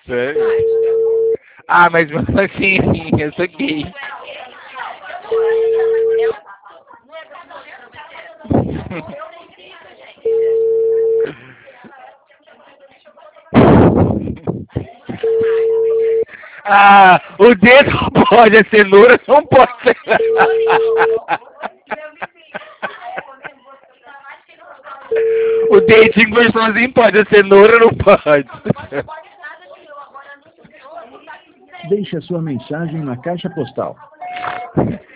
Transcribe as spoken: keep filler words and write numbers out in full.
Sério? Ah, mas mesmo assim, eu sou gay. Ah, o dedo pode, a cenoura não pode ser. O dedinho gostosinho pode, a cenoura não pode. Deixe a sua mensagem na caixa postal